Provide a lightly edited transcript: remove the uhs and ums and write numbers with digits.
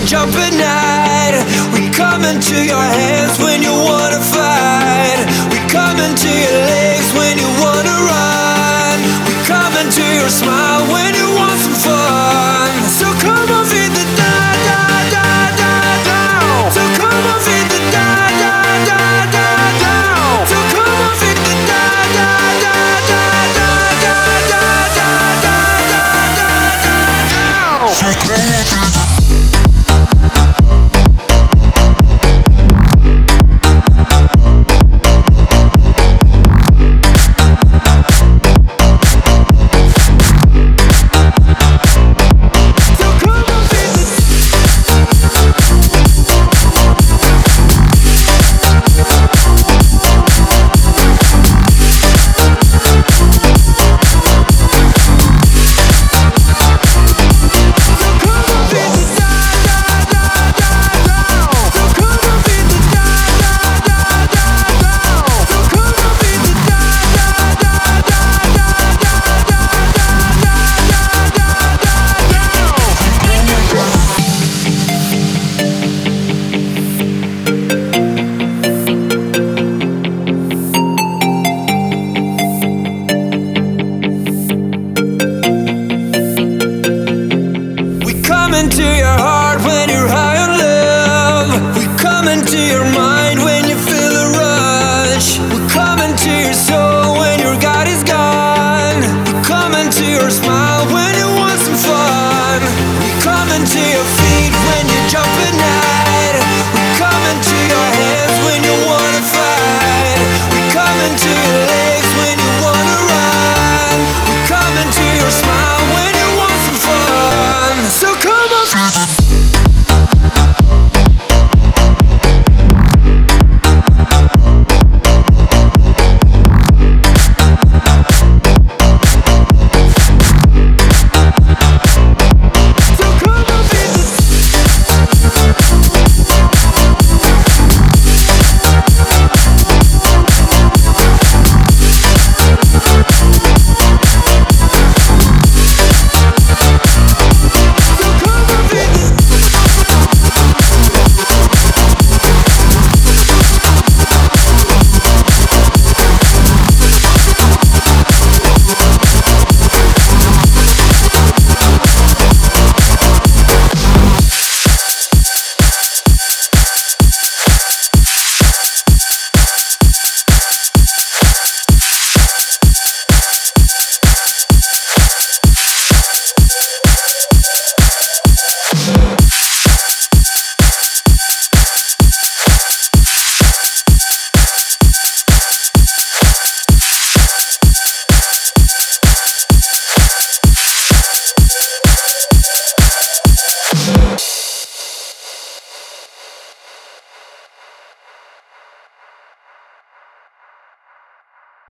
jump at night. We come into your hands when you wanna fight. We come into your legs when you wanna run. We come into your smile when you want some fun. So come on, feed the da-da-da-da-da. So come on, feed the da-da-da-da-da. So come on, feed the da-da-da-da-da-da-da-da-da-da. So come on, feed the into your heart when you're high on love. We come into your mind when you feel the rush. We come into your soul when your God is gone. We come into your smile when you want some fun. We come into your feet when you jump at night. We come into your hands when you wanna fight. We come into your legs when you wanna run. We come into your smile when you want some fun. So come on.